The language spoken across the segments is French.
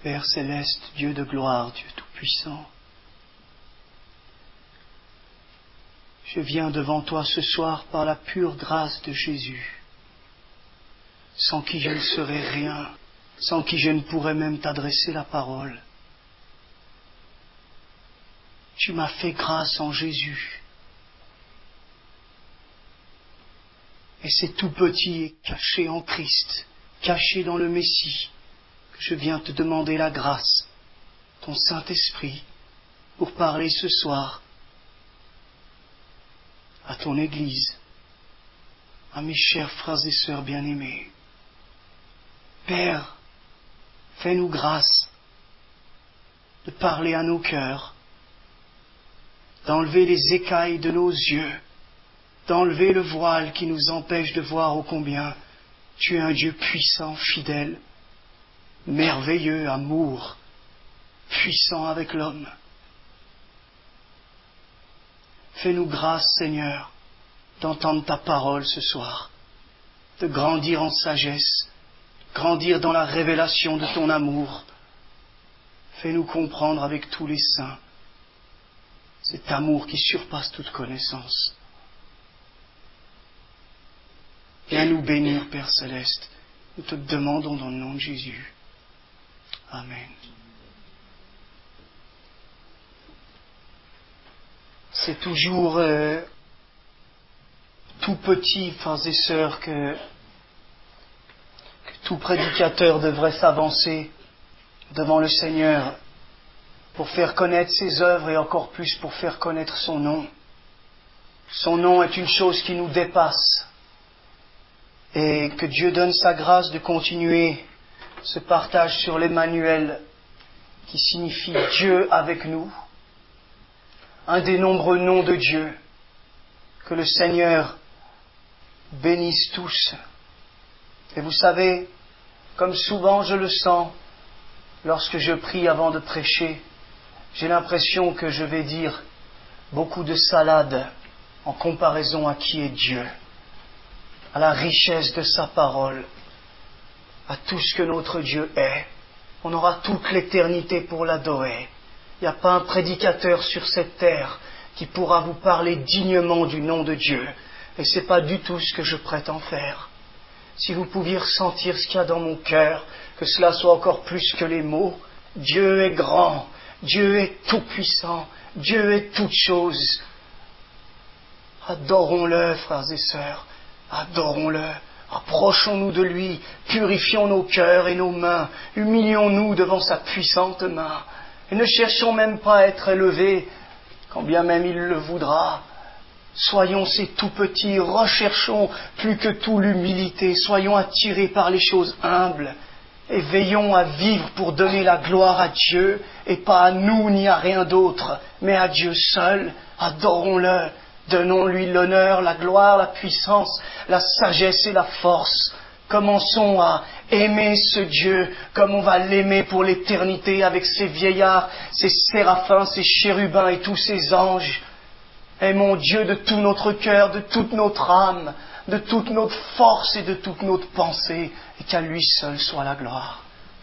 Père céleste, Dieu de gloire, Dieu tout-puissant, je viens devant toi ce soir par la pure grâce de Jésus, sans qui je ne serais rien, sans qui je ne pourrais même t'adresser la parole. Tu m'as fait grâce en Jésus. Et c'est tout petit et caché en Christ, caché dans le Messie, que je viens te demander la grâce, ton Saint-Esprit, pour parler ce soir à ton Église, à mes chers frères et sœurs bien-aimés. Père, fais-nous grâce de parler à nos cœurs, d'enlever les écailles de nos yeux, d'enlever le voile qui nous empêche de voir ô combien tu es un Dieu puissant, fidèle, merveilleux, amour, puissant avec l'homme. Fais-nous grâce, Seigneur, d'entendre ta parole ce soir, de grandir en sagesse, grandir dans la révélation de ton amour. Fais-nous comprendre avec tous les saints cet amour qui surpasse toute connaissance. Viens nous bénir, Père Céleste. Nous te demandons dans le nom de Jésus. Amen. C'est toujours tout petit, frères et sœurs, que tout prédicateur devrait s'avancer devant le Seigneur pour faire connaître ses œuvres et encore plus pour faire connaître son nom. Son nom est une chose qui nous dépasse. Et que Dieu donne sa grâce de continuer ce partage sur l'Emmanuel, qui signifie Dieu avec nous, un des nombreux noms de Dieu. Que le Seigneur bénisse tous. Et vous savez, comme souvent je le sens, lorsque je prie avant de prêcher, j'ai l'impression que je vais dire beaucoup de salade en comparaison à qui est Dieu, à la richesse de sa parole, à tout ce que notre Dieu est. On aura toute l'éternité pour l'adorer. Il n'y a pas un prédicateur sur cette terre qui pourra vous parler dignement du nom de Dieu. Et ce n'est pas du tout ce que je prétends faire. Si vous pouviez ressentir ce qu'il y a dans mon cœur, que cela soit encore plus que les mots, Dieu est grand, Dieu est tout-puissant, Dieu est toute chose. Adorons-le, frères et sœurs, adorons-le. Approchons-nous de lui, purifions nos cœurs et nos mains, humilions-nous devant sa puissante main, et ne cherchons même pas à être élevés, quand bien même il le voudra. Soyons ces tout petits, recherchons plus que tout l'humilité, soyons attirés par les choses humbles, et veillons à vivre pour donner la gloire à Dieu, et pas à nous ni à rien d'autre, mais à Dieu seul. Adorons-le, donnons-lui l'honneur, la gloire, la puissance, la sagesse et la force. Commençons à aimer ce Dieu comme on va l'aimer pour l'éternité avec ses vieillards, ses séraphins, ses chérubins et tous ses anges. Aimons Dieu de tout notre cœur, de toute notre âme, de toute notre force et de toute notre pensée, et qu'à lui seul soit la gloire.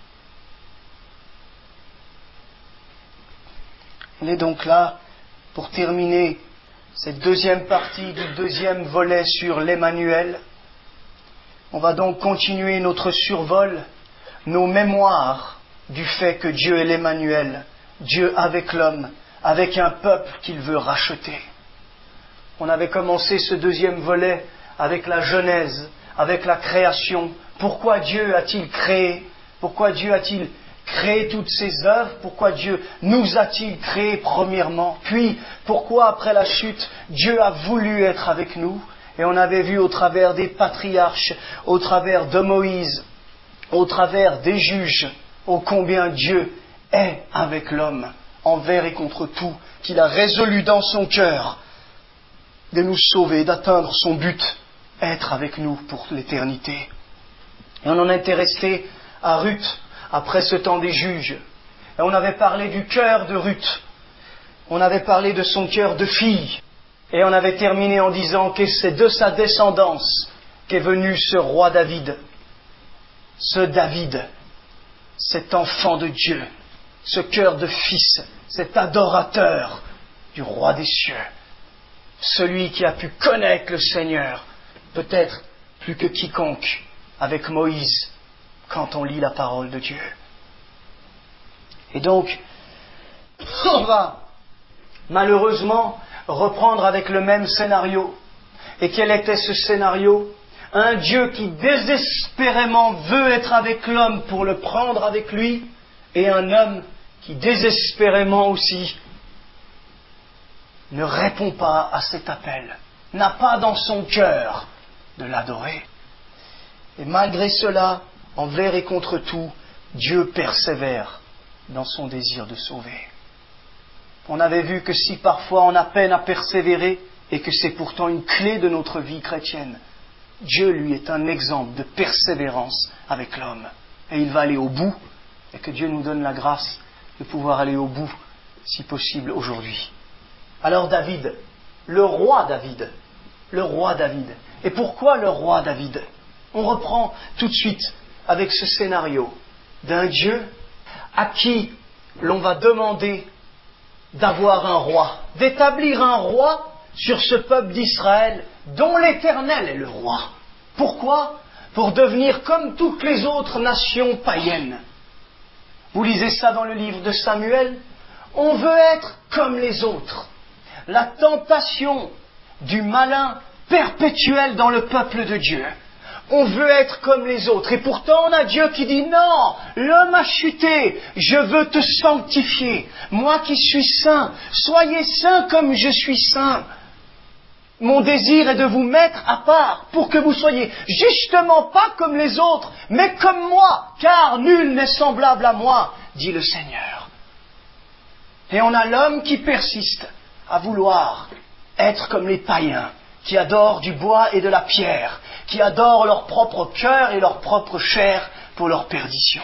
On est donc là pour terminer cette deuxième partie du deuxième volet sur l'Emmanuel. On va donc continuer notre survol, nos mémoires du fait que Dieu est l'Emmanuel, Dieu avec l'homme, avec un peuple qu'il veut racheter. On avait commencé ce deuxième volet avec la Genèse, avec la création. Pourquoi Dieu a-t-il créé? Pourquoi Dieu a-t-il créé toutes ces œuvres? Pourquoi Dieu nous a-t-il créés premièrement? Puis, pourquoi après la chute, Dieu a voulu être avec nous? Et on avait vu au travers des patriarches, au travers de Moïse, au travers des juges, ô combien Dieu est avec l'homme, envers et contre tout, qu'il a résolu dans son cœur de nous sauver, d'atteindre son but, être avec nous pour l'éternité. Et on en était resté à Ruth, après ce temps des juges. Et on avait parlé du cœur de Ruth. On avait parlé de son cœur de fille. Et on avait terminé en disant que c'est de sa descendance qu'est venu ce roi David. Ce David cet enfant de Dieu, ce cœur de fils, cet adorateur du roi des cieux, celui qui a pu connaître le Seigneur, peut-être plus que quiconque, avec Moïse, quand on lit la parole de Dieu. Et donc, on va malheureusement reprendre avec le même scénario. Et quel était ce scénario? Un Dieu qui désespérément veut être avec l'homme pour le prendre avec lui, et un homme qui désespérément aussi ne répond pas à cet appel, n'a pas dans son cœur de l'adorer. Et malgré cela, envers et contre tout, Dieu persévère dans son désir de sauver. On avait vu que si parfois on a peine à persévérer, et que c'est pourtant une clé de notre vie chrétienne, Dieu, lui, est un exemple de persévérance avec l'homme. Et il va aller au bout, et que Dieu nous donne la grâce de pouvoir aller au bout, si possible, aujourd'hui. Alors David, le roi David. Et pourquoi le roi David? On reprend tout de suite avec ce scénario d'un Dieu à qui l'on va demander d'avoir un roi, d'établir un roi sur ce peuple d'Israël dont l'Éternel est le roi. Pourquoi? Pour devenir comme toutes les autres nations païennes. Vous lisez ça dans le livre de Samuel. On veut être comme les autres. La tentation du malin perpétuel dans le peuple de Dieu. On veut être comme les autres. Et pourtant, on a Dieu qui dit, non, l'homme a chuté, je veux te sanctifier. Moi qui suis saint, soyez saints comme je suis saint. Mon désir est de vous mettre à part pour que vous soyez justement pas comme les autres, mais comme moi, car nul n'est semblable à moi, dit le Seigneur. Et on a l'homme qui persiste à vouloir être comme les païens, qui adorent du bois et de la pierre, qui adorent leur propre cœur et leur propre chair pour leur perdition.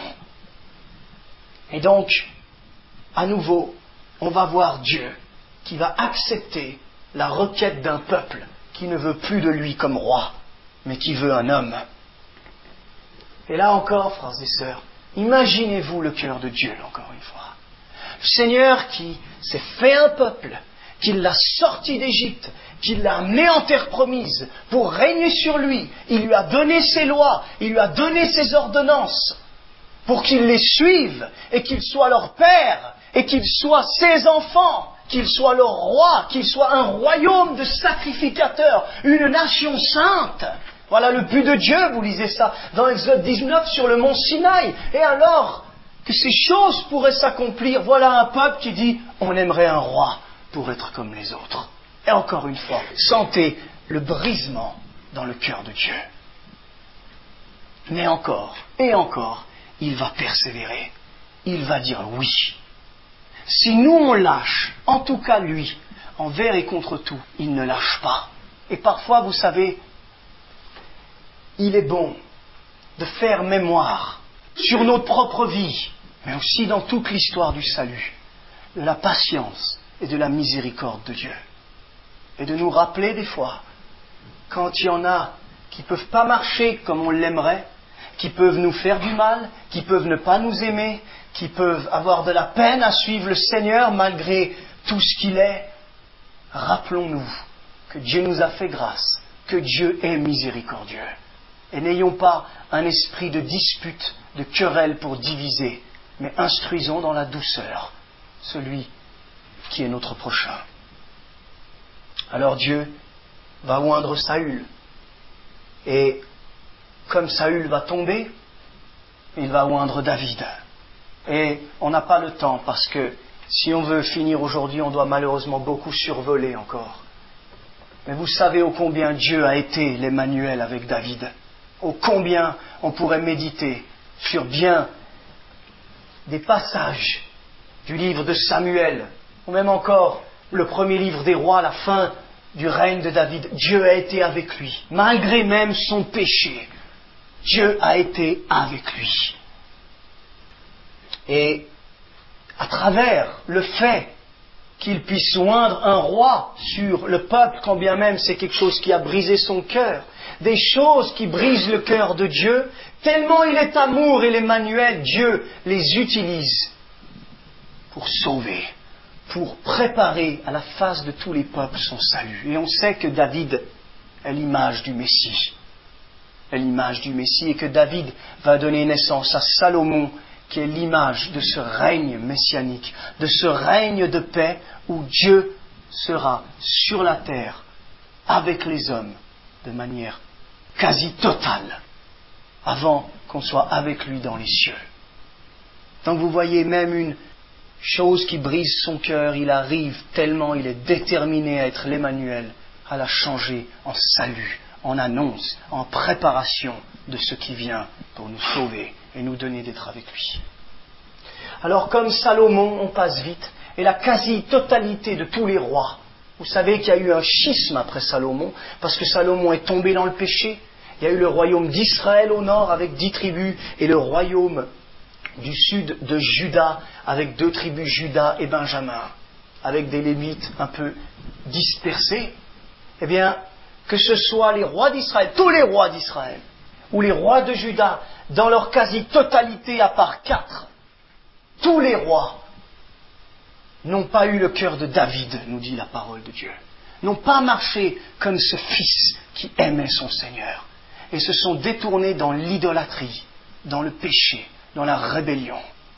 Et donc, à nouveau, on va voir Dieu qui va accepter la requête d'un peuple qui ne veut plus de lui comme roi, mais qui veut un homme. Et là encore, frères et sœurs, imaginez-vous le cœur de Dieu, encore une fois. Le Seigneur qui s'est fait un peuple, qui l'a sorti d'Égypte, qui l'a amené en terre promise pour régner sur lui. Il lui a donné ses lois, il lui a donné ses ordonnances pour qu'ils les suivent et qu'il soit leur père et qu'ils soient ses enfants, qu'il soit leur roi, qu'il soit un royaume de sacrificateurs, une nation sainte. Voilà le but de Dieu, vous lisez ça dans Exode 19 sur le mont Sinaï. Et alors que ces choses pourraient s'accomplir, voilà un peuple qui dit on aimerait un roi pour être comme les autres. Et encore une fois, sentez le brisement dans le cœur de Dieu. Mais encore, et encore, il va persévérer. Il va dire oui. Si nous on lâche, en tout cas lui, envers et contre tout, il ne lâche pas. Et parfois, vous savez, il est bon de faire mémoire sur notre propre vie, mais aussi dans toute l'histoire du salut, de la patience et de la miséricorde de Dieu. Et de nous rappeler des fois, quand il y en a qui ne peuvent pas marcher comme on l'aimerait, qui peuvent nous faire du mal, qui peuvent ne pas nous aimer, qui peuvent avoir de la peine à suivre le Seigneur malgré tout ce qu'il est, rappelons-nous que Dieu nous a fait grâce, que Dieu est miséricordieux. Et n'ayons pas un esprit de dispute, de querelle pour diviser, mais instruisons dans la douceur celui qui est notre prochain. Alors Dieu va oindre Saül. Et comme Saül va tomber, il va oindre David. Et on n'a pas le temps parce que si on veut finir aujourd'hui, on doit malheureusement beaucoup survoler encore. Mais vous savez ô combien Dieu a été l'Emmanuel avec David. Ô combien on pourrait méditer sur bien des passages du livre de Samuel, ou même encore le premier livre des rois, la fin du règne de David. Dieu a été avec lui, malgré même son péché. Dieu a été avec lui. Et à travers le fait qu'il puisse oindre un roi sur le peuple, quand bien même c'est quelque chose qui a brisé son cœur. Des choses qui brisent le cœur de Dieu, tellement il est amour et l'Emmanuel, Dieu les utilise pour sauver, pour préparer à la face de tous les peuples son salut. Et on sait que David est l'image du Messie. Est l'image du Messie et que David va donner naissance à Salomon, qui est l'image de ce règne messianique, de ce règne de paix où Dieu sera sur la terre avec les hommes de manière quasi totale, avant qu'on soit avec lui dans les cieux. Donc vous voyez, même une chose qui brise son cœur, il arrive tellement il est déterminé à être l'Emmanuel, à la changer en salut, en annonce, en préparation de ce qui vient pour nous sauver et nous donner d'être avec lui. Alors comme Salomon, on passe vite, et la quasi-totalité de tous les rois, vous savez qu'il y a eu un schisme après Salomon, parce que Salomon est tombé dans le péché. Il y a eu le royaume d'Israël au nord avec 10 tribus, et le royaume du sud de Juda avec 2 tribus, Juda et Benjamin, avec des Lévites un peu dispersés. Eh bien, que ce soit les rois d'Israël, tous les rois d'Israël, ou les rois de Juda, dans leur quasi-totalité à part 4, tous les rois n'ont pas eu le cœur de David, nous dit la parole de Dieu. N'ont pas marché comme ce fils qui aimait son Seigneur. Et se sont détournés dans l'idolâtrie, dans le péché, dans la rébellion.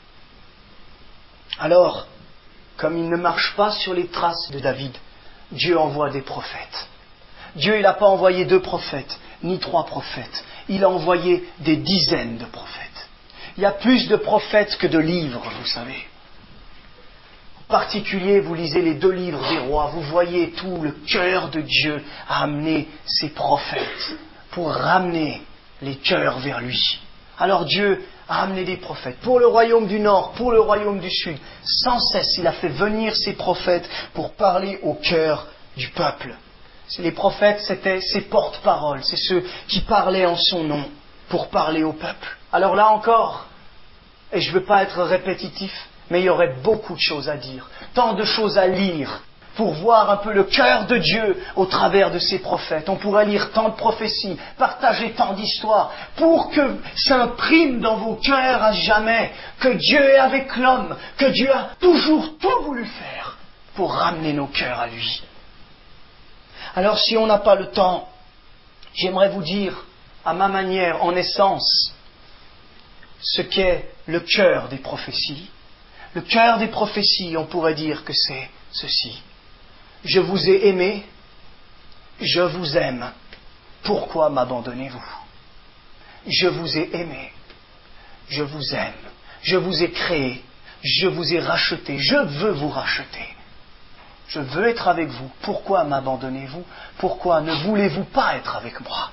Alors, comme il ne marche pas sur les traces de David, Dieu envoie des prophètes. Dieu, il n'a pas envoyé 2 prophètes, ni 3 prophètes. Il a envoyé des dizaines de prophètes. Il y a plus de prophètes que de livres, vous savez. En particulier, vous lisez les 2 livres des rois, vous voyez tout le cœur de Dieu à amener ses prophètes pour ramener les cœurs vers lui. Alors Dieu a amené des prophètes pour le royaume du nord, pour le royaume du sud. Sans cesse, il a fait venir ses prophètes pour parler au cœur du peuple. Les prophètes, c'était ses porte-paroles, c'est ceux qui parlaient en son nom pour parler au peuple. Alors là encore, et je ne veux pas être répétitif, mais il y aurait beaucoup de choses à dire, tant de choses à lire, pour voir un peu le cœur de Dieu au travers de ses prophètes. On pourrait lire tant de prophéties, partager tant d'histoires, pour que s'imprime dans vos cœurs à jamais que Dieu est avec l'homme, que Dieu a toujours tout voulu faire pour ramener nos cœurs à lui. Alors si on n'a pas le temps, j'aimerais vous dire, à ma manière, en essence, ce qu'est le cœur des prophéties. Le cœur des prophéties, on pourrait dire que c'est ceci. Je vous ai aimé, je vous aime. Pourquoi m'abandonnez-vous? Je vous ai aimé, je vous aime. Je vous ai créé, je vous ai racheté, je veux vous racheter. Je veux être avec vous. Pourquoi m'abandonnez-vous? Pourquoi ne voulez-vous pas être avec moi?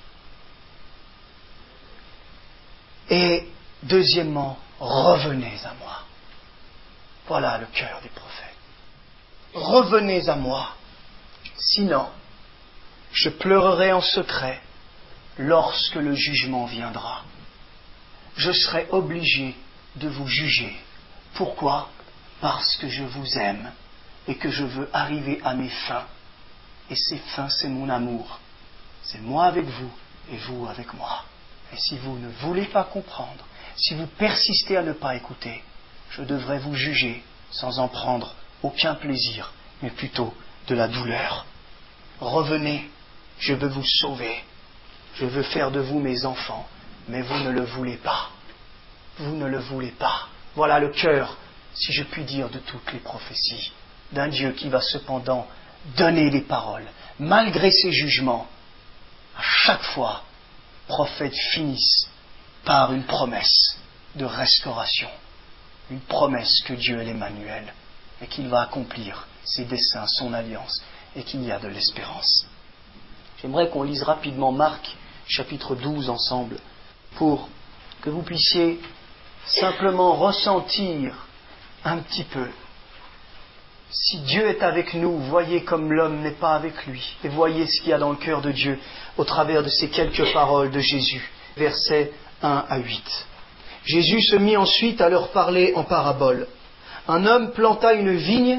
Et deuxièmement, revenez à moi. Voilà le cœur des prophètes. Revenez à moi. Sinon, je pleurerai en secret lorsque le jugement viendra. Je serai obligé de vous juger. Pourquoi? Parce que je vous aime et que je veux arriver à mes fins. Et ces fins, c'est mon amour. C'est moi avec vous et vous avec moi. Et si vous ne voulez pas comprendre, si vous persistez à ne pas écouter, je devrais vous juger sans en prendre aucun plaisir, mais plutôt de la douleur. Revenez, je veux vous sauver. Je veux faire de vous mes enfants, mais vous ne le voulez pas. Vous ne le voulez pas. Voilà le cœur, si je puis dire, de toutes les prophéties, d'un Dieu qui va cependant donner les paroles, malgré ses jugements. À chaque fois, prophètes finissent par une promesse de restauration, une promesse que Dieu est l'Emmanuel et qu'il va accomplir ses desseins, son alliance, et qu'il y a de l'espérance. J'aimerais qu'on lise rapidement Marc, chapitre 12 ensemble, pour que vous puissiez simplement ressentir un petit peu. Si Dieu est avec nous, voyez comme l'homme n'est pas avec lui. Et voyez ce qu'il y a dans le cœur de Dieu au travers de ces quelques paroles de Jésus. Versets 1 à 8. Jésus se mit ensuite à leur parler en parabole. Un homme planta une vigne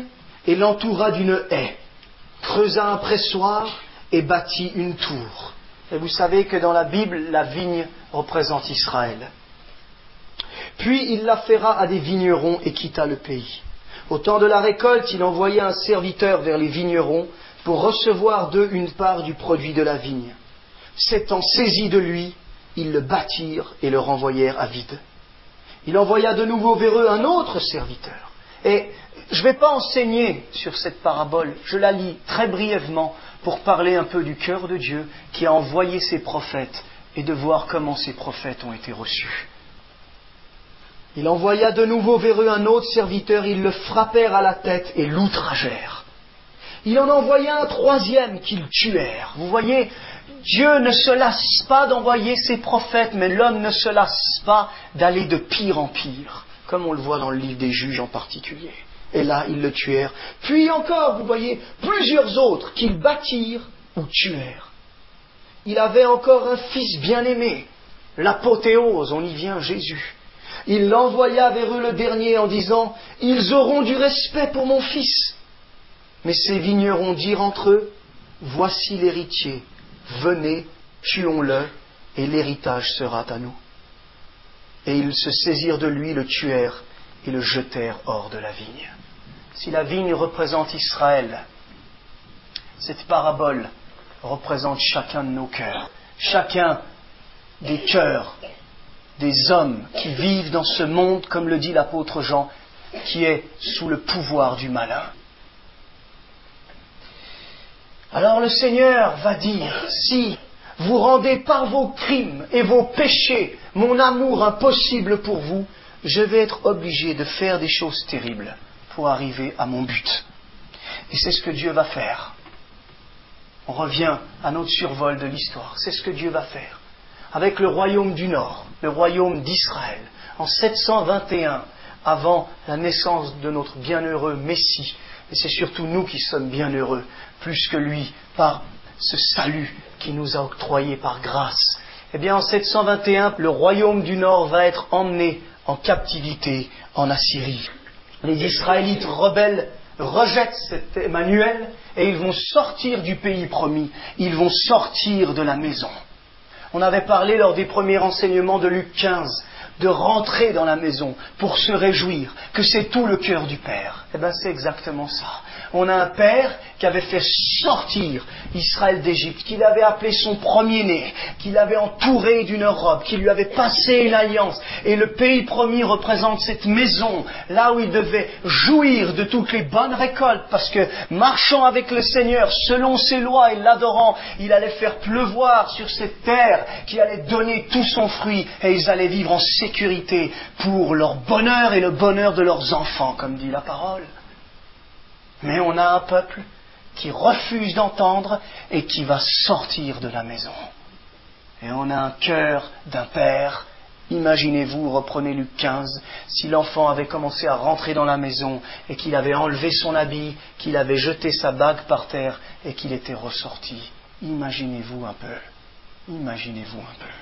et l'entoura d'une haie, creusa un pressoir et bâtit une tour. Et vous savez que dans la Bible, la vigne représente Israël. Puis il l'affaira à des vignerons et quitta le pays. Au temps de la récolte, il envoya un serviteur vers les vignerons pour recevoir d'eux une part du produit de la vigne. S'étant saisis de lui, ils le battirent et le renvoyèrent à vide. Il envoya de nouveau vers eux un autre serviteur. Et je ne vais pas enseigner sur cette parabole, je la lis très brièvement pour parler un peu du cœur de Dieu qui a envoyé ses prophètes et de voir comment ces prophètes ont été reçus. Il envoya de nouveau vers eux un autre serviteur, ils le frappèrent à la tête et l'outragèrent. Il en envoya un troisième qu'ils tuèrent. Vous voyez, Dieu ne se lasse pas d'envoyer ses prophètes, mais l'homme ne se lasse pas d'aller de pire en pire, comme on le voit dans le livre des Juges en particulier. Et là, ils le tuèrent. Puis encore, vous voyez, plusieurs autres qu'ils battirent ou tuèrent. Il avait encore un fils bien-aimé, l'apothéose, on y vient, Jésus. Il l'envoya vers eux le dernier en disant « Ils auront du respect pour mon fils ». Mais ces vignerons dirent entre eux « Voici l'héritier, venez, tuons-le, et l'héritage sera à nous. » Et ils se saisirent de lui, le tuèrent, et le jetèrent hors de la vigne. Si la vigne représente Israël, cette parabole représente chacun de nos cœurs, chacun des cœurs des hommes qui vivent dans ce monde, comme le dit l'apôtre Jean, qui est sous le pouvoir du malin. Alors le Seigneur va dire, si vous rendez par vos crimes et vos péchés mon amour impossible pour vous, je vais être obligé de faire des choses terribles pour arriver à mon but. Et c'est ce que Dieu va faire. On revient à notre survol de l'histoire. C'est ce que Dieu va faire. Avec le royaume du Nord, le royaume d'Israël, en 721, avant la naissance de notre bienheureux Messie. Et c'est surtout nous qui sommes bienheureux, plus que lui, par ce salut qu'il nous a octroyé par grâce. Eh bien, en 721, le royaume du Nord va être emmené en captivité en Assyrie. Les Israélites rebelles rejettent cet Emmanuel et ils vont sortir du pays promis. Ils vont sortir de la maison. On avait parlé lors des premiers enseignements de Luc 15 de rentrer dans la maison pour se réjouir, que c'est tout le cœur du Père. Eh bien, c'est exactement ça. On a un Père qui avait fait sortir Israël d'Égypte, qui l'avait appelé son premier-né, qui l'avait entouré d'une robe, qui lui avait passé une alliance. Et le pays promis représente cette maison, là où il devait jouir de toutes les bonnes récoltes, parce que marchant avec le Seigneur, selon ses lois et l'adorant, il allait faire pleuvoir sur cette terre qui allait donner tout son fruit, et ils allaient vivre en sécurité pour leur bonheur et le bonheur de leurs enfants, comme dit la parole. Mais on a un peuple qui refuse d'entendre et qui va sortir de la maison. Et on a un cœur d'un père. Imaginez-vous, reprenez Luc 15, si l'enfant avait commencé à rentrer dans la maison et qu'il avait enlevé son habit, qu'il avait jeté sa bague par terre et qu'il était ressorti. Imaginez-vous un peu. Imaginez-vous un peu.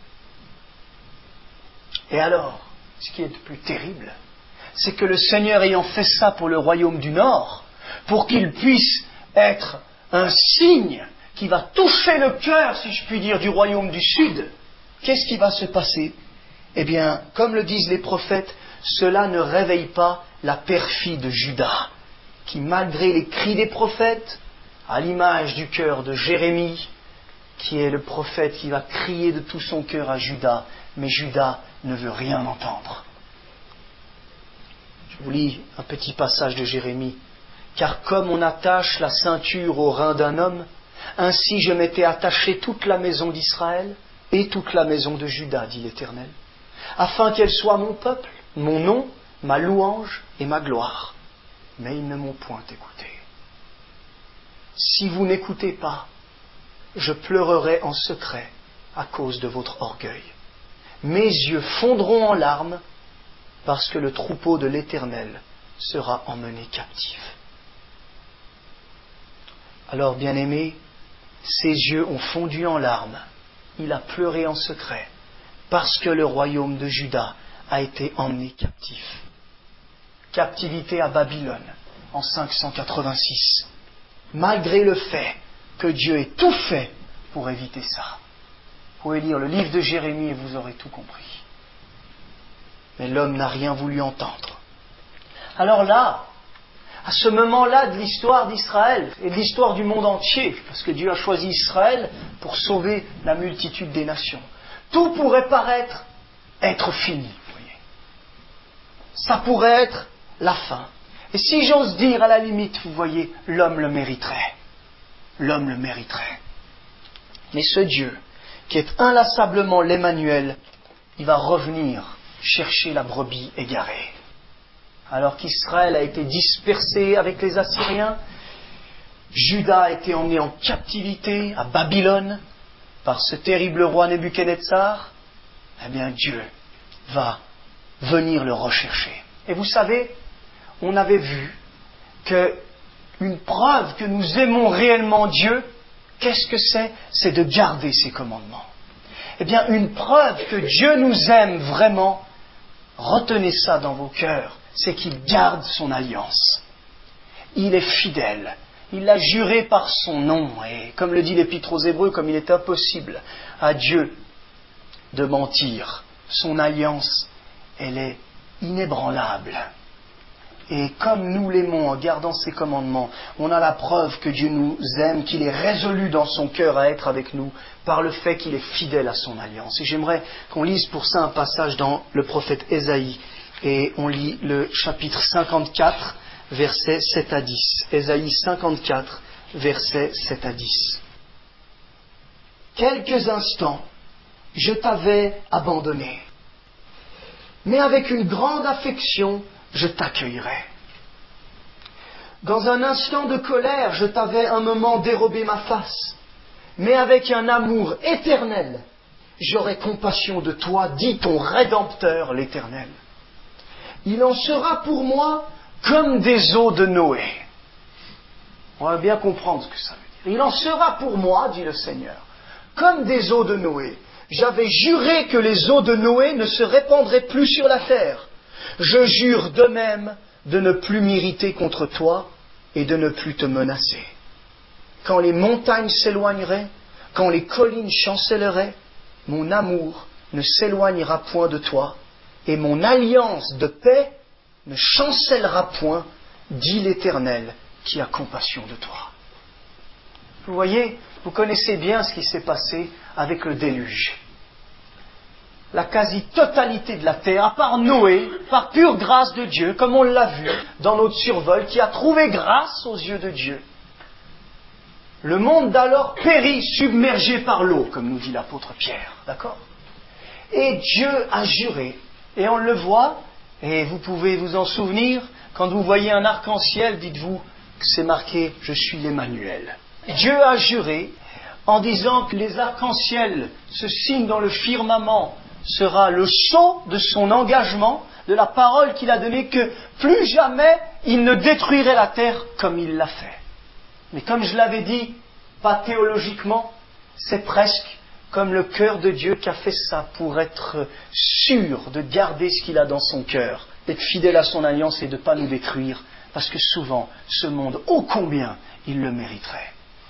Et alors, ce qui est le plus terrible, c'est que le Seigneur ayant fait ça pour le royaume du Nord, pour qu'il puisse être un signe qui va toucher le cœur, si je puis dire, du royaume du Sud, qu'est-ce qui va se passer? Eh bien, comme le disent les prophètes, cela ne réveille pas la perfide de Juda, qui malgré les cris des prophètes, à l'image du cœur de Jérémie, qui est le prophète qui va crier de tout son cœur à Juda, mais Juda ne veut rien entendre. Je vous lis un petit passage de Jérémie. « Car comme on attache la ceinture au rein d'un homme, ainsi je m'étais attaché toute la maison d'Israël et toute la maison de Juda, dit l'Éternel, afin qu'elle soit mon peuple, mon nom, ma louange et ma gloire. Mais ils ne m'ont point écouté. Si vous n'écoutez pas, je pleurerai en secret à cause de votre orgueil. Mes yeux fondront en larmes parce que le troupeau de l'Éternel sera emmené captif. » Alors, bien-aimé, ses yeux ont fondu en larmes. Il a pleuré en secret parce que le royaume de Juda a été emmené captif. Captivité à Babylone, en 586, malgré le fait que Dieu ait tout fait pour éviter ça. Vous pouvez lire le livre de Jérémie et vous aurez tout compris. Mais l'homme n'a rien voulu entendre. Alors là, à ce moment-là de l'histoire d'Israël et de l'histoire du monde entier, parce que Dieu a choisi Israël pour sauver la multitude des nations, tout pourrait paraître être fini, vous voyez. Ça pourrait être la fin. Et si j'ose dire, à la limite, vous voyez, l'homme le mériterait. L'homme le mériterait. Mais ce Dieu, qui est inlassablement l'Emmanuel, il va revenir chercher la brebis égarée. Alors qu'Israël a été dispersé avec les Assyriens, Juda a été emmené en captivité à Babylone par ce terrible roi Nebuchadnezzar, eh bien Dieu va venir le rechercher. Et vous savez, on avait vu qu'une preuve que nous aimons réellement Dieu, qu'est-ce que c'est ? C'est de garder ses commandements. Eh bien, une preuve que Dieu nous aime vraiment, retenez ça dans vos cœurs, c'est qu'il garde son alliance. Il est fidèle. Il l'a juré par son nom. Et comme le dit l'Épître aux Hébreux, comme il est impossible à Dieu de mentir, son alliance, elle est inébranlable. Et comme nous l'aimons en gardant ses commandements, on a la preuve que Dieu nous aime, qu'il est résolu dans son cœur à être avec nous par le fait qu'il est fidèle à son alliance. Et j'aimerais qu'on lise pour ça un passage dans le prophète Ésaïe. Et on lit le chapitre 54, versets 7 à 10. Ésaïe 54, versets 7 à 10. Quelques instants, je t'avais abandonné, mais avec une grande affection, je t'accueillerai. Dans un instant de colère, je t'avais un moment dérobé ma face, mais avec un amour éternel, j'aurai compassion de toi, dit ton Rédempteur l'Éternel. Il en sera pour moi comme des eaux de Noé. On va bien comprendre ce que ça veut dire. Il en sera pour moi, dit le Seigneur, comme des eaux de Noé. J'avais juré que les eaux de Noé ne se répandraient plus sur la terre. Je jure de même de ne plus m'irriter contre toi et de ne plus te menacer. Quand les montagnes s'éloigneraient, quand les collines chancelleraient, mon amour ne s'éloignera point de toi, et mon alliance de paix ne chancellera point, dit l'Éternel, qui a compassion de toi. Vous voyez, vous connaissez bien ce qui s'est passé avec le déluge. La quasi-totalité de la terre, à part Noé, par pure grâce de Dieu, comme on l'a vu dans notre survol, qui a trouvé grâce aux yeux de Dieu. Le monde d'alors périt, submergé par l'eau, comme nous dit l'apôtre Pierre. D'accord ? Et Dieu a juré, et on le voit, et vous pouvez vous en souvenir, quand vous voyez un arc-en-ciel, dites-vous que c'est marqué « Je suis l'Emmanuel ». Dieu a juré en disant que les arcs-en-ciel, ce signe dans le firmament, sera le sceau de son engagement, de la parole qu'il a donnée, que plus jamais il ne détruirait la terre comme il l'a fait. Mais comme je l'avais dit, pas théologiquement, c'est presque comme le cœur de Dieu qui a fait ça pour être sûr de garder ce qu'il a dans son cœur, d'être fidèle à son alliance et de ne pas nous détruire, parce que souvent, ce monde, ô combien il le mériterait.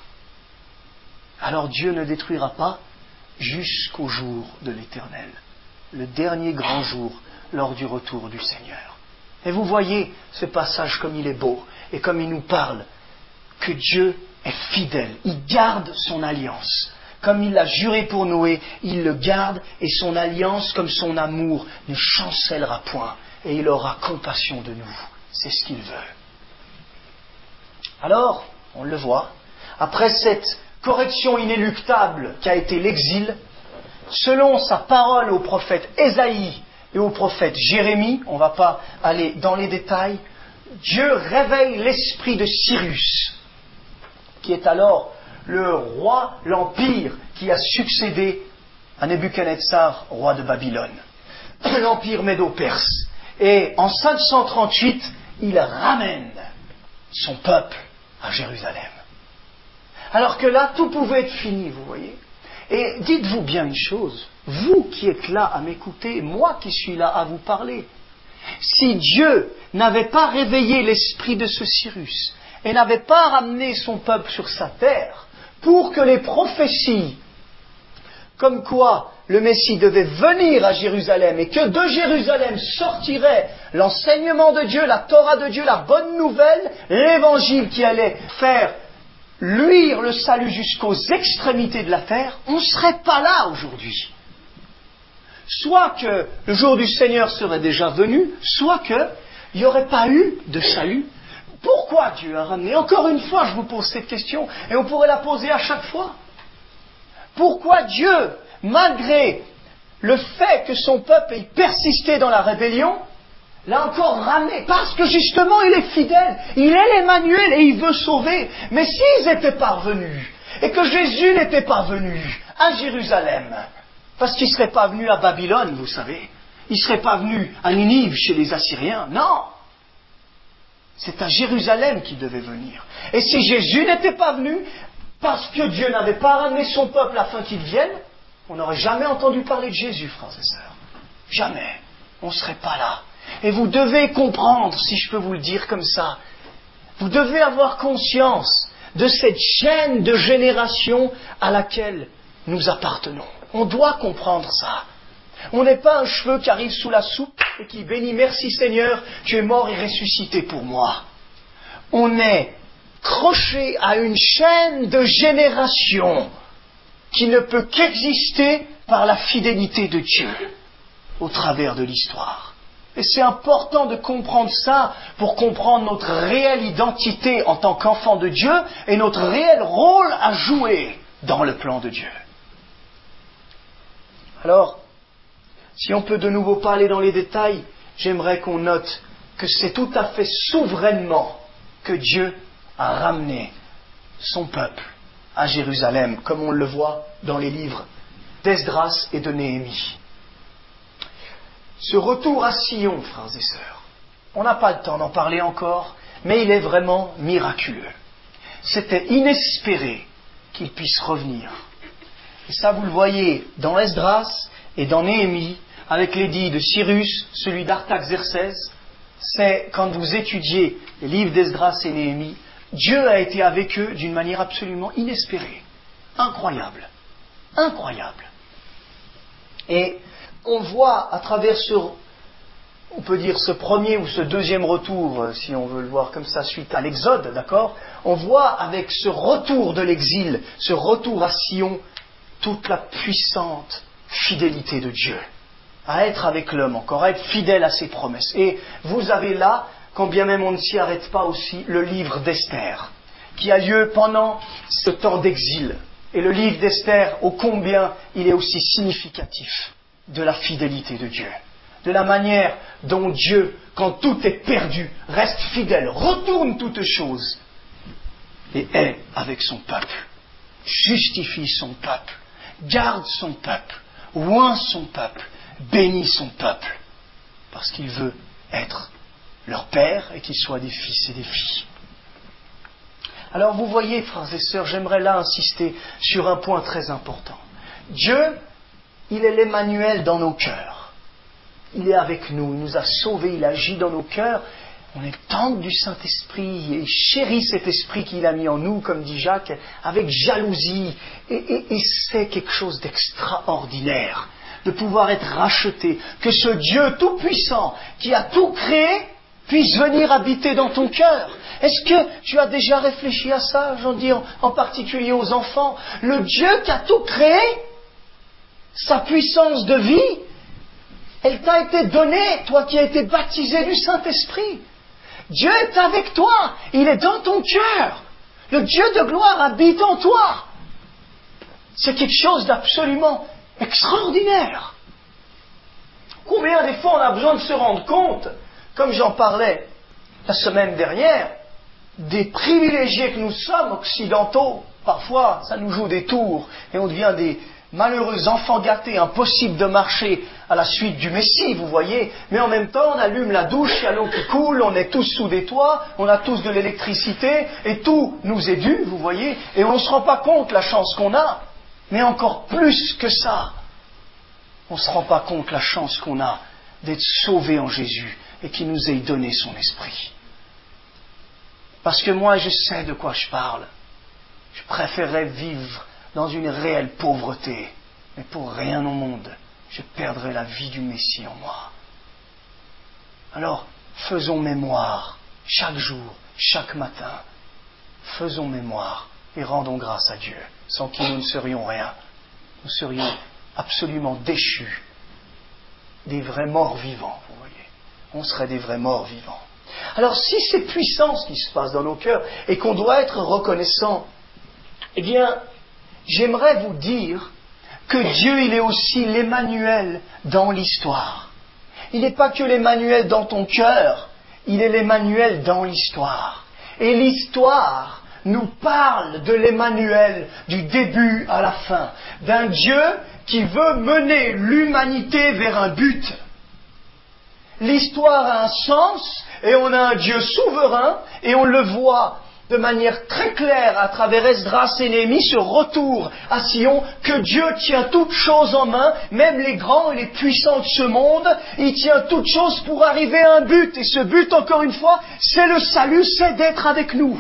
Alors Dieu ne détruira pas jusqu'au jour de l'Éternel, le dernier grand jour lors du retour du Seigneur. Et vous voyez ce passage comme il est beau et comme il nous parle que Dieu est fidèle, il garde son alliance. Comme il l'a juré pour Noé, il le garde et son alliance comme son amour ne chancellera point et il aura compassion de nous. C'est ce qu'il veut. Alors, on le voit, après cette correction inéluctable qu'a été l'exil, selon sa parole au prophète Ésaïe et au prophète Jérémie, on ne va pas aller dans les détails, Dieu réveille l'esprit de Cyrus, qui est alors le roi, l'empire qui a succédé à Nebuchadnezzar, roi de Babylone, l'empire médo-perse. Et en 538, il ramène son peuple à Jérusalem. Alors que là, tout pouvait être fini, vous voyez. Et dites-vous bien une chose, vous qui êtes là à m'écouter, moi qui suis là à vous parler, Si Dieu n'avait pas réveillé l'esprit de ce Cyrus et n'avait pas ramené son peuple sur sa terre pour que les prophéties comme quoi le Messie devait venir à Jérusalem et que de Jérusalem sortirait l'enseignement de Dieu, la Torah de Dieu, la bonne nouvelle, l'évangile qui allait faire luire le salut jusqu'aux extrémités de la terre, on ne serait pas là aujourd'hui. Soit que le jour du Seigneur serait déjà venu, soit qu'il n'y aurait pas eu de salut. Pourquoi Dieu a ramené? Encore une fois, je vous pose cette question, et on pourrait la poser à chaque fois. Pourquoi Dieu, malgré le fait que son peuple ait persisté dans la rébellion, l'a encore ramené? Parce que justement, il est fidèle, il est l'Emmanuel et il veut sauver. Mais s'ils étaient parvenus, et que Jésus n'était pas venu à Jérusalem, parce qu'il ne serait pas venu à Babylone, vous savez, il ne serait pas venu à Ninive chez les Assyriens, non. C'est à Jérusalem qu'il devait venir. Et si Jésus n'était pas venu, parce que Dieu n'avait pas ramené son peuple afin qu'il vienne, on n'aurait jamais entendu parler de Jésus, frères et sœurs. Jamais. On ne serait pas là. Et vous devez comprendre, si je peux vous le dire comme ça, vous devez avoir conscience de cette chaîne de génération à laquelle nous appartenons. On doit comprendre ça. On n'est pas un cheveu qui arrive sous la soupe et qui bénit, merci Seigneur, tu es mort et ressuscité pour moi. On est croché à une chaîne de génération qui ne peut qu'exister par la fidélité de Dieu au travers de l'histoire. Et c'est important de comprendre ça pour comprendre notre réelle identité en tant qu'enfant de Dieu et notre réel rôle à jouer dans le plan de Dieu. Alors, si on peut de nouveau parler dans les détails, j'aimerais qu'on note que c'est tout à fait souverainement que Dieu a ramené son peuple à Jérusalem, comme on le voit dans les livres d'Esdras et de Néhémie. Ce retour à Sion, frères et sœurs, on n'a pas le temps d'en parler encore, mais il est vraiment miraculeux. C'était inespéré qu'il puisse revenir. Et ça, vous le voyez dans Esdras et dans Néhémie, avec l'édit de Cyrus, celui d'Artaxerxès. C'est quand vous étudiez les livres d'Esdras et Néhémie, Dieu a été avec eux d'une manière absolument inespérée. Incroyable. Incroyable. Et on voit à travers on peut dire ce premier ou ce deuxième retour, si on veut le voir comme ça, suite à l'Exode, d'accord? On voit avec ce retour de l'exil, ce retour à Sion, toute la puissante fidélité de Dieu. À être avec l'homme encore, à être fidèle à ses promesses. Et vous avez là, quand bien même on ne s'y arrête pas aussi, le livre d'Esther, qui a lieu pendant ce temps d'exil. Et le livre d'Esther, ô combien il est aussi significatif de la fidélité de Dieu. De la manière dont Dieu, quand tout est perdu, reste fidèle, retourne toutes choses et est avec son peuple, justifie son peuple, garde son peuple, oint son peuple, bénit son peuple, parce qu'il veut être leur père et qu'ils soient des fils et des filles. Alors vous voyez, frères et sœurs, j'aimerais là insister sur un point très important. Dieu, il est l'Emmanuel dans nos cœurs. Il est avec nous, il nous a sauvés, il agit dans nos cœurs. On est temple du Saint-Esprit et chérit cet esprit qu'il a mis en nous, comme dit Jacques, avec jalousie. Et c'est quelque chose d'extraordinaire de pouvoir être racheté. Que ce Dieu tout-puissant qui a tout créé puisse venir habiter dans ton cœur. Est-ce que tu as déjà réfléchi à ça? J'en dis en particulier aux enfants. Le Dieu qui a tout créé, sa puissance de vie, elle t'a été donnée, toi qui as été baptisé du Saint-Esprit. Dieu est avec toi, il est dans ton cœur. Le Dieu de gloire habite en toi. C'est quelque chose d'absolument extraordinaire. Combien des fois on a besoin de se rendre compte, comme j'en parlais la semaine dernière, des privilégiés que nous sommes occidentaux. Parfois, ça nous joue des tours et on devient des malheureux enfants gâtés, impossible de marcher à la suite du Messie, vous voyez. Mais en même temps, on allume la douche, il y a l'eau qui coule, on est tous sous des toits, on a tous de l'électricité et tout nous est dû, vous voyez. Et on ne se rend pas compte la chance qu'on a. Mais encore plus que ça, on ne se rend pas compte la chance qu'on a d'être sauvé en Jésus et qu'il nous ait donné son esprit. Parce que moi, je sais de quoi je parle. Je préférerais vivre dans une réelle pauvreté, mais pour rien au monde, je perdrais la vie du Messie en moi. Alors, faisons mémoire, chaque jour, chaque matin, faisons mémoire et rendons grâce à Dieu, sans qui nous ne serions rien. Nous serions absolument déchus, des vrais morts vivants, vous voyez. On serait des vrais morts vivants. Alors, si c'est puissant ce qui se passe dans nos cœurs et qu'on doit être reconnaissant, eh bien, j'aimerais vous dire que Dieu, il est aussi l'Emmanuel dans l'histoire. Il n'est pas que l'Emmanuel dans ton cœur, il est l'Emmanuel dans l'histoire. Et l'histoire nous parle de l'Emmanuel du début à la fin, d'un Dieu qui veut mener l'humanité vers un but. L'histoire a un sens et on a un Dieu souverain et on le voit de manière très claire à travers Esdras et Néhémie, ce retour à Sion, que Dieu tient toutes choses en main, même les grands et les puissants de ce monde, il tient toutes choses pour arriver à un but. Et ce but, encore une fois, c'est le salut, c'est d'être avec nous.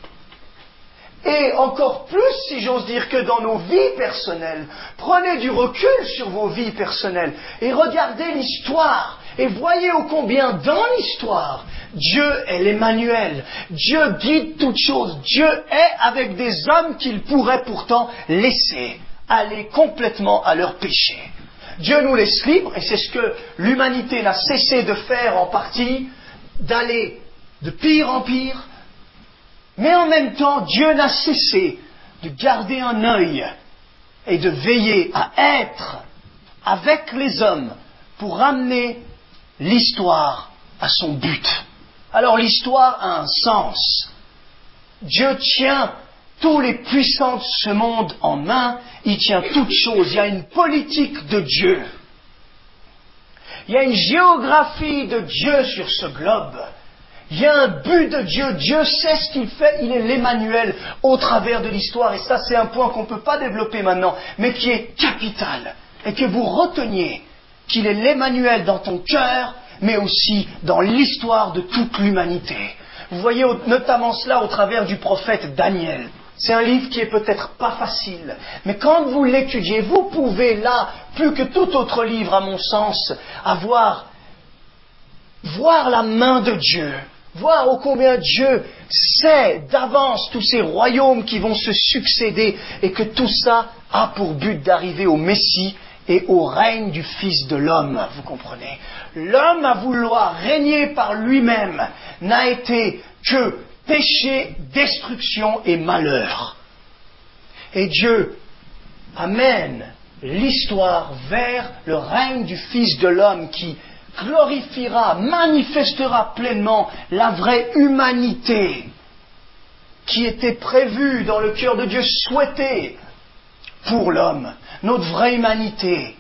Et encore plus, si j'ose dire, que dans nos vies personnelles, prenez du recul sur vos vies personnelles et regardez l'histoire et voyez ô combien dans l'histoire, Dieu est l'Emmanuel. Dieu guide toutes choses. Dieu est avec des hommes qu'il pourrait pourtant laisser aller complètement à leur péché. Dieu nous laisse libres, et c'est ce que l'humanité n'a cessé de faire en partie, d'aller de pire en pire. Mais en même temps, Dieu n'a cessé de garder un œil et de veiller à être avec les hommes pour ramener l'histoire à son but. Alors l'histoire a un sens. Dieu tient tous les puissants de ce monde en main, il tient toutes choses. Il y a une politique de Dieu. Il y a une géographie de Dieu sur ce globe. Il y a un but de Dieu. Dieu sait ce qu'il fait. Il est l'Emmanuel au travers de l'histoire. Et ça, c'est un point qu'on ne peut pas développer maintenant, mais qui est capital. Et que vous reteniez qu'il est l'Emmanuel dans ton cœur, mais aussi dans l'histoire de toute l'humanité. Vous voyez notamment cela au travers du prophète Daniel. C'est un livre qui est peut-être pas facile, mais quand vous l'étudiez, vous pouvez là, plus que tout autre livre à mon sens, voir la main de Dieu, voir ô combien Dieu sait d'avance tous ces royaumes qui vont se succéder et que tout ça a pour but d'arriver au Messie et au règne du Fils de l'homme, vous comprenez. L'homme à vouloir régner par lui-même n'a été que péché, destruction et malheur. Et Dieu amène l'histoire vers le règne du Fils de l'homme qui glorifiera, manifestera pleinement la vraie humanité qui était prévue dans le cœur de Dieu, souhaitée pour l'homme, notre vraie humanité.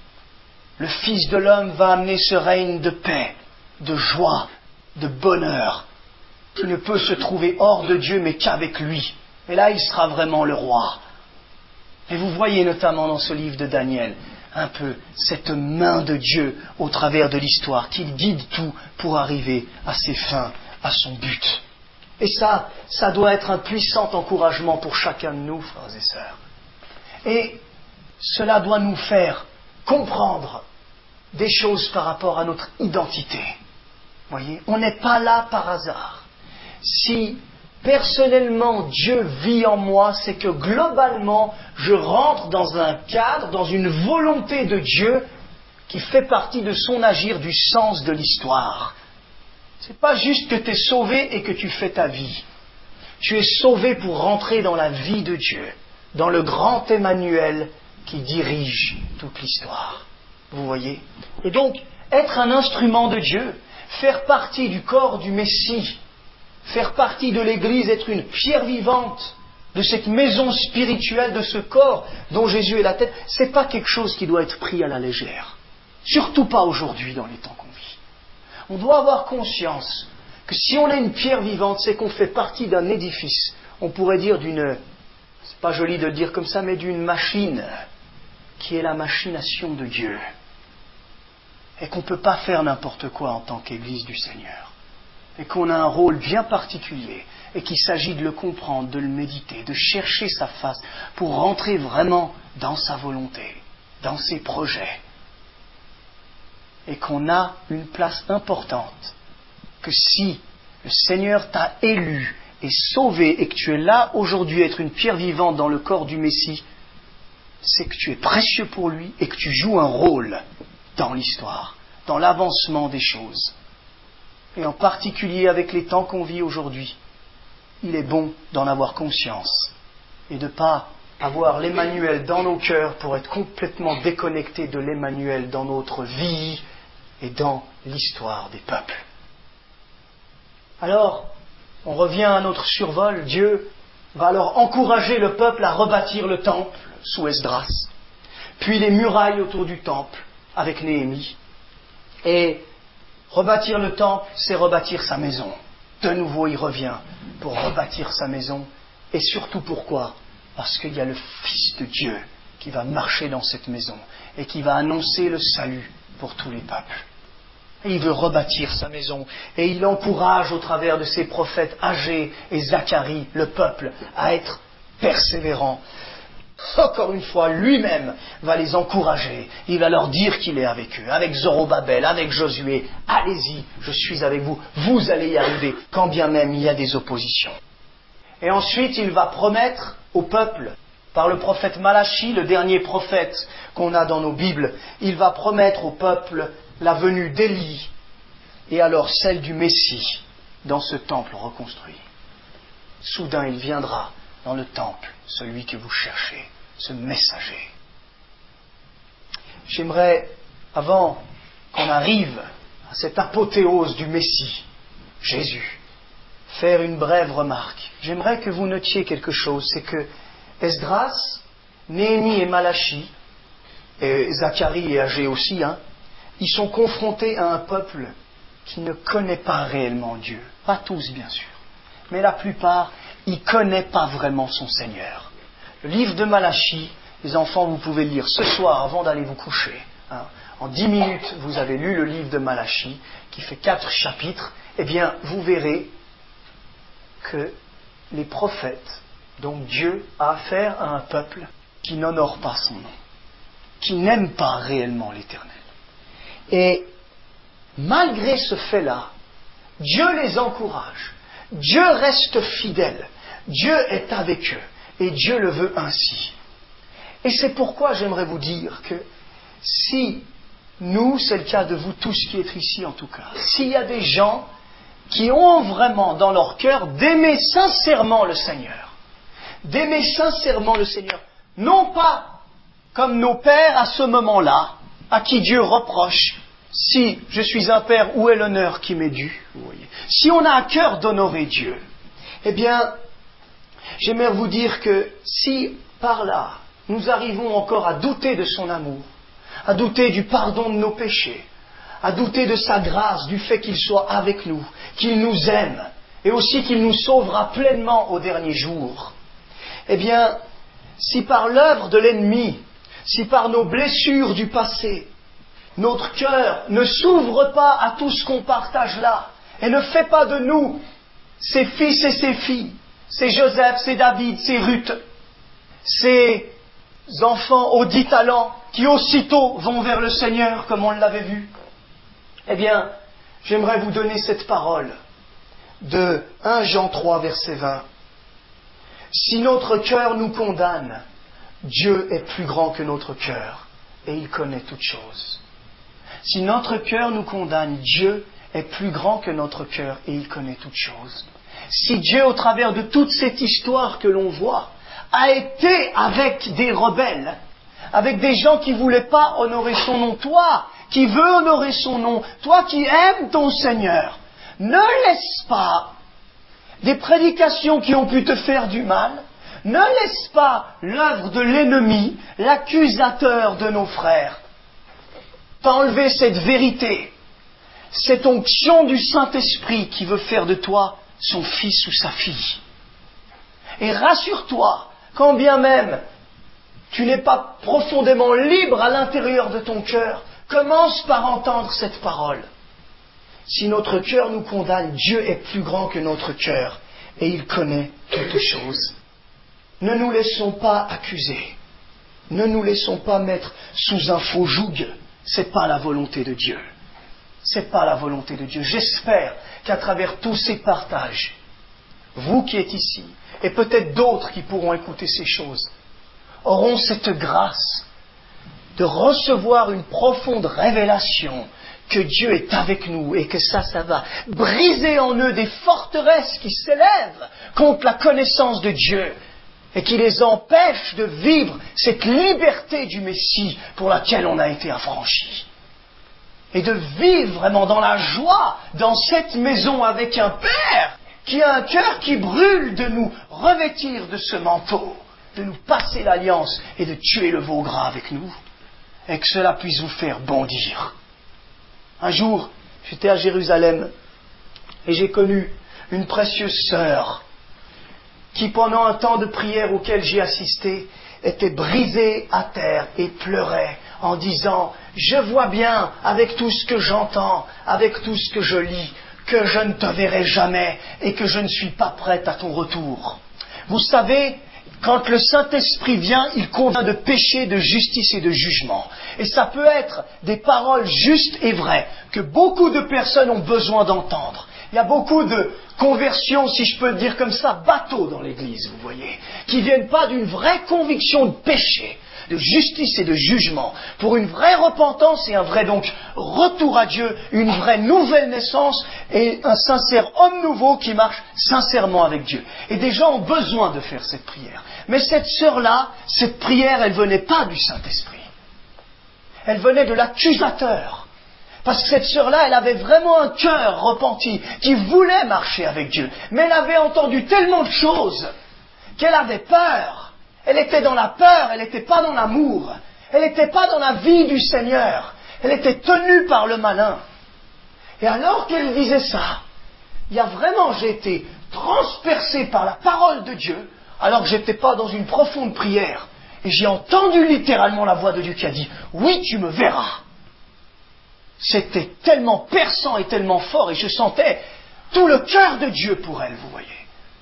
Le Fils de l'homme va amener ce règne de paix, de joie, de bonheur, qui ne peut se trouver hors de Dieu, mais qu'avec lui. Et là, il sera vraiment le roi. Et vous voyez notamment dans ce livre de Daniel, un peu cette main de Dieu au travers de l'histoire, qu'il guide tout pour arriver à ses fins, à son but. Et ça doit être un puissant encouragement pour chacun de nous, frères et sœurs. Et cela doit nous faire comprendre des choses par rapport à notre identité. Voyez, on n'est pas là par hasard. Si personnellement Dieu vit en moi, c'est que globalement je rentre dans un cadre, dans une volonté de Dieu qui fait partie de son agir, du sens de l'histoire. C'est pas juste que tu es sauvé et que tu fais ta vie. Tu es sauvé pour rentrer dans la vie de Dieu, dans le grand Emmanuel qui dirige toute l'histoire. Vous voyez ? Et donc, être un instrument de Dieu, faire partie du corps du Messie, faire partie de l'Église, être une pierre vivante de cette maison spirituelle, de ce corps dont Jésus est la tête, c'est pas quelque chose qui doit être pris à la légère. Surtout pas aujourd'hui dans les temps qu'on vit. On doit avoir conscience que si on est une pierre vivante, c'est qu'on fait partie d'un édifice. On pourrait dire c'est pas joli de le dire comme ça, mais d'une machine qui est la machination de Dieu. et qu'on ne peut pas faire n'importe quoi en tant qu'Église du Seigneur, et qu'on a un rôle bien particulier, et qu'il s'agit de le comprendre, de le méditer, de chercher sa face pour rentrer vraiment dans sa volonté, dans ses projets, et qu'on a une place importante, que si le Seigneur t'a élu et sauvé et que tu es là aujourd'hui être une pierre vivante dans le corps du Messie, c'est que tu es précieux pour lui et que tu joues un rôle dans l'histoire, dans l'avancement des choses. Et en particulier avec les temps qu'on vit aujourd'hui, il est bon d'en avoir conscience et de ne pas avoir l'Emmanuel dans nos cœurs pour être complètement déconnecté de l'Emmanuel dans notre vie et dans l'histoire des peuples. Alors, on revient à notre survol. Dieu va alors encourager le peuple à rebâtir le temple sous Esdras, puis les murailles autour du temple avec Néhémie. Et rebâtir le temple, c'est rebâtir sa maison. De nouveau, il revient pour rebâtir sa maison. Et surtout pourquoi ? Parce qu'il y a le Fils de Dieu qui va marcher dans cette maison et qui va annoncer le salut pour tous les peuples. Et il veut rebâtir sa maison et il encourage au travers de ses prophètes Agé et Zacharie le peuple à être persévérant. Encore une fois, lui-même va les encourager. Il va leur dire qu'il est avec eux, avec Zorobabel, avec Josué. Allez-y, je suis avec vous. Vous allez y arriver, quand bien même il y a des oppositions. Et ensuite, il va promettre au peuple, par le prophète Malachi, le dernier prophète qu'on a dans nos Bibles, il va promettre au peuple la venue d'Élie et alors celle du Messie dans ce temple reconstruit. Soudain, il viendra dans le temple, celui que vous cherchez, ce messager. J'aimerais, avant qu'on arrive à cette apothéose du Messie, Jésus, faire une brève remarque. J'aimerais que vous notiez quelque chose, c'est que Esdras, Néhémie et Malachi, et Zacharie et Agé aussi, ils sont confrontés à un peuple qui ne connaît pas réellement Dieu. Pas tous, bien sûr, mais la plupart, il ne connaît pas vraiment son Seigneur. Le livre de Malachi, les enfants, vous pouvez le lire ce soir avant d'aller vous coucher. En 10 minutes, vous avez lu le livre de Malachi, qui fait 4 chapitres. Eh bien, vous verrez que les prophètes, donc Dieu, a affaire à un peuple qui n'honore pas son nom, qui n'aime pas réellement l'Éternel. Et malgré ce fait-là, Dieu les encourage. Dieu reste fidèle. Dieu est avec eux. Et Dieu le veut ainsi. Et c'est pourquoi j'aimerais vous dire que si nous, c'est le cas de vous tous qui êtes ici en tout cas, s'il y a des gens qui ont vraiment dans leur cœur d'aimer sincèrement le Seigneur, non pas comme nos pères à ce moment-là, à qui Dieu reproche, si je suis un père, où est l'honneur qui m'est dû, vous voyez. Si on a à cœur d'honorer Dieu, eh bien, j'aimerais vous dire que si par là, nous arrivons encore à douter de son amour, à douter du pardon de nos péchés, à douter de sa grâce, du fait qu'il soit avec nous, qu'il nous aime, et aussi qu'il nous sauvera pleinement au dernier jour, eh bien, si par l'œuvre de l'ennemi, si par nos blessures du passé, notre cœur ne s'ouvre pas à tout ce qu'on partage là, et ne fait pas de nous ses fils et ses filles, ses Joseph, ses David, ses Ruth, ces enfants aux 10 talents qui aussitôt vont vers le Seigneur, comme on l'avait vu, eh bien, j'aimerais vous donner cette parole de 1 Jean 3, verset 20. Si notre cœur nous condamne, Dieu est plus grand que notre cœur, et il connaît toutes choses. Si notre cœur nous condamne, Dieu est plus grand que notre cœur, et il connaît toutes choses. Si Dieu, au travers de toute cette histoire que l'on voit, a été avec des rebelles, avec des gens qui ne voulaient pas honorer son nom, toi qui veux honorer son nom, toi qui aimes ton Seigneur, ne laisse pas des prédications qui ont pu te faire du mal, ne laisse pas l'œuvre de l'ennemi, l'accusateur de nos frères, t'enlever cette vérité, cette onction du Saint-Esprit qui veut faire de toi son fils ou sa fille. Et rassure-toi, quand bien même tu n'es pas profondément libre à l'intérieur de ton cœur, Commence par entendre cette parole. Si notre cœur nous condamne, Dieu est plus grand que notre cœur et il connaît toutes choses. Ne nous laissons pas accuser. Ne nous laissons pas mettre sous un faux joug. C'est pas la volonté de Dieu. C'est pas la volonté de Dieu. J'espère qu'à travers tous ces partages, vous qui êtes ici, et peut-être d'autres qui pourront écouter ces choses, auront cette grâce de recevoir une profonde révélation que Dieu est avec nous et que ça va briser en eux des forteresses qui s'élèvent contre la connaissance de Dieu et qui les empêchent de vivre cette liberté du Messie pour laquelle on a été affranchis. Et de vivre vraiment dans la joie, dans cette maison avec un Père qui a un cœur qui brûle de nous revêtir de ce manteau, de nous passer l'alliance et de tuer le veau gras avec nous, et que cela puisse vous faire bondir. Un jour, j'étais à Jérusalem et j'ai connu une précieuse sœur qui, pendant un temps de prière auquel j'ai assisté, était brisée à terre et pleurait en disant « Je vois bien, avec tout ce que j'entends, avec tout ce que je lis, que je ne te verrai jamais et que je ne suis pas prête à ton retour. » Vous savez, quand le Saint-Esprit vient, il convient de péché, de justice et de jugement. Et ça peut être des paroles justes et vraies que beaucoup de personnes ont besoin d'entendre. Il y a beaucoup de conversions, si je peux le dire comme ça, bateaux dans l'Église, vous voyez, qui viennent pas d'une vraie conviction de péché, de justice et de jugement, pour une vraie repentance et un vrai donc retour à Dieu, une vraie nouvelle naissance et un sincère homme nouveau qui marche sincèrement avec Dieu. Et des gens ont besoin de faire cette prière. Mais cette sœur-là, cette prière, elle venait pas du Saint-Esprit. Elle venait de l'accusateur. Parce que cette sœur-là, elle avait vraiment un cœur repenti, qui voulait marcher avec Dieu. Mais elle avait entendu tellement de choses qu'elle avait peur. Elle était dans la peur, elle n'était pas dans l'amour. Elle n'était pas dans la vie du Seigneur. Elle était tenue par le malin. Et alors qu'elle disait ça, j'ai été transpercé par la parole de Dieu, alors que j'étais pas dans une profonde prière. Et j'ai entendu littéralement la voix de Dieu qui a dit « Oui, tu me verras ». C'était tellement perçant et tellement fort, et je sentais tout le cœur de Dieu pour elle, vous voyez.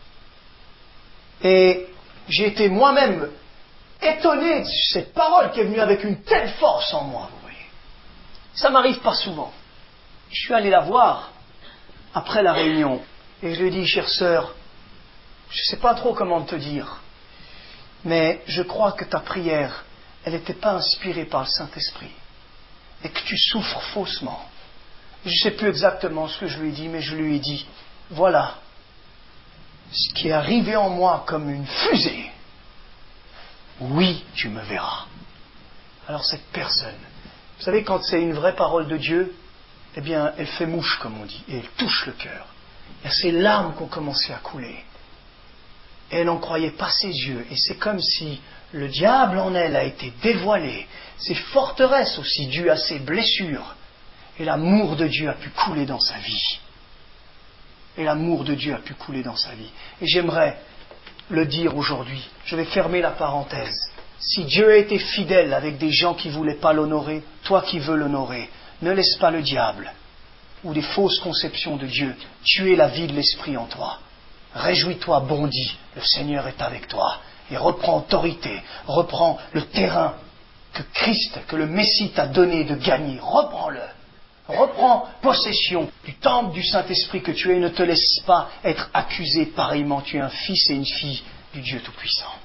Et j'ai été moi-même étonné de cette parole qui est venue avec une telle force en moi, vous voyez. Ça m'arrive pas souvent. Je suis allé la voir après la réunion, et je lui ai dit, chère sœur, je ne sais pas trop comment te dire, mais je crois que ta prière, elle n'était pas inspirée par le Saint-Esprit. Et que tu souffres faussement. Je ne sais plus exactement ce que je lui ai dit, mais je lui ai dit, voilà, ce qui est arrivé en moi comme une fusée. Oui, tu me verras. Alors cette personne, vous savez, quand c'est une vraie parole de Dieu, eh bien, elle fait mouche, comme on dit, et elle touche le cœur. Il y a ces larmes qui ont commencé à couler. Et elle n'en croyait pas ses yeux. Et c'est comme si le diable en elle a été dévoilé, ses forteresses aussi dues à ses blessures, et l'amour de Dieu a pu couler dans sa vie. Et l'amour de Dieu a pu couler dans sa vie. Et j'aimerais le dire aujourd'hui, je vais fermer la parenthèse. Si Dieu a été fidèle avec des gens qui ne voulaient pas l'honorer, toi qui veux l'honorer, ne laisse pas le diable ou des fausses conceptions de Dieu tuer la vie de l'esprit en toi. Réjouis-toi, bondis, le Seigneur est avec toi. Et reprends autorité, reprends le terrain que Christ, que le Messie t'a donné de gagner. Reprends-le. Reprends possession du temple du Saint-Esprit que tu es et ne te laisse pas être accusé pareillement. Tu es un fils et une fille du Dieu Tout-Puissant.